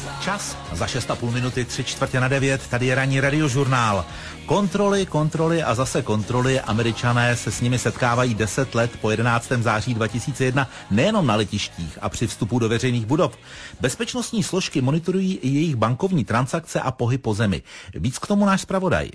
Čas za 6,5 minuty, 8:45, tady je ranní radiožurnál. Kontroly a zase kontroly, Američané se s nimi setkávají 10 let po 11. září 2001 nejenom na letištích a při vstupu do veřejných budov. Bezpečnostní složky monitorují i jejich bankovní transakce a pohyb po zemi. Víc k tomu náš zpravodaj.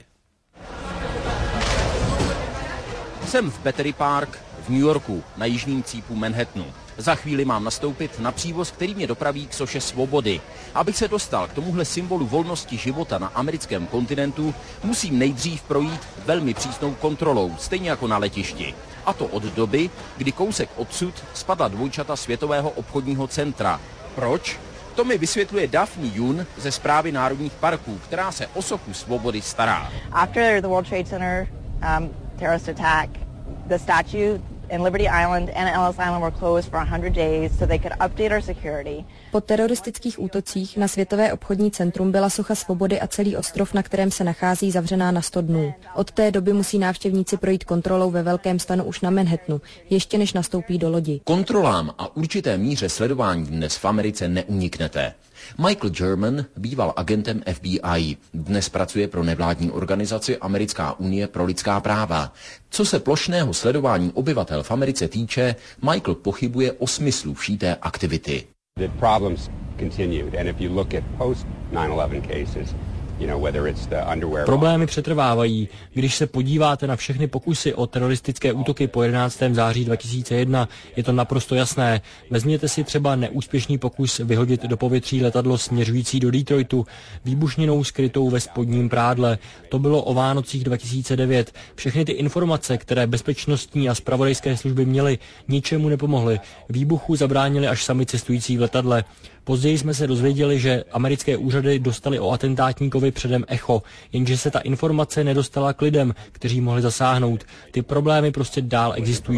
Jsem v Battery Park v New Yorku, na jižním cípu Manhattanu. Za chvíli mám nastoupit na přívoz, který mě dopraví k soše svobody. Abych se dostal k tomuhle symbolu volnosti života na americkém kontinentu, musím nejdřív projít velmi přísnou kontrolou, stejně jako na letišti. A to od doby, kdy kousek odsud spadla dvojčata Světového obchodního centra. Proč? To mi vysvětluje Daphne Yoon ze Správy národních parků, která se o sochu svobody stará. After the World Trade Center terrorist attack, the statue in Liberty Island and Ellis Island were closed for 100 days so they could update our security. Po teroristických útocích na Světové obchodní centrum byla socha svobody a celý ostrov, na kterém se nachází, zavřená na 100 dnů. Od té doby musí návštěvníci projít kontrolou ve velkém stanu už na Manhattanu, ještě než nastoupí do lodi. Kontrolám a určité míře sledování dnes v Americe neuniknete. Michael German býval agentem FBI. Dnes pracuje pro nevládní organizaci Americká unie pro lidská práva. Co se plošného sledování obyvatel v Americe týče, Michael pochybuje o smyslu vší té aktivity. The problems continued, and if you look at post 9/11 cases, problémy přetrvávají. Když se podíváte na všechny pokusy o teroristické útoky po 11. září 2001, je to naprosto jasné. Vezměte si třeba neúspěšný pokus vyhodit do povětří letadlo směřující do Detroitu výbušninou skrytou ve spodním prádle. To bylo o Vánocích 2009. Všechny ty informace, které bezpečnostní a zpravodajské služby měly, ničemu nepomohly. Výbuchu zabránili až sami cestující v letadle. Později jsme se dozvěděli, že americké úřady dostali o atentátníkovi předem echo, jenže se ta informace nedostala k lidem, kteří mohli zasáhnout. Ty problémy prostě dál existují.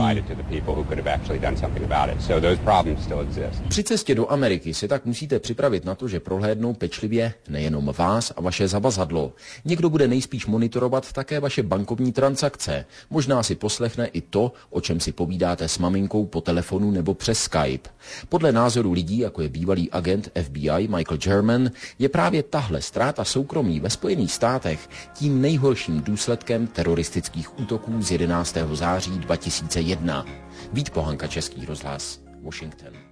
Při cestě do Ameriky se tak musíte připravit na to, že prohlédnou pečlivě nejenom vás a vaše zavazadlo. Někdo bude nejspíš monitorovat také vaše bankovní transakce. Možná si poslechne i to, o čem si povídáte s maminkou po telefonu nebo přes Skype. Podle názoru lidí, jako je bývalý agent FBI Michael German, je právě tahle ztráta soukromí ve Spojených státech tím nejhorším důsledkem teroristických útoků z 11. září 2001. Vít Pohanka, Český rozhlas, Washington.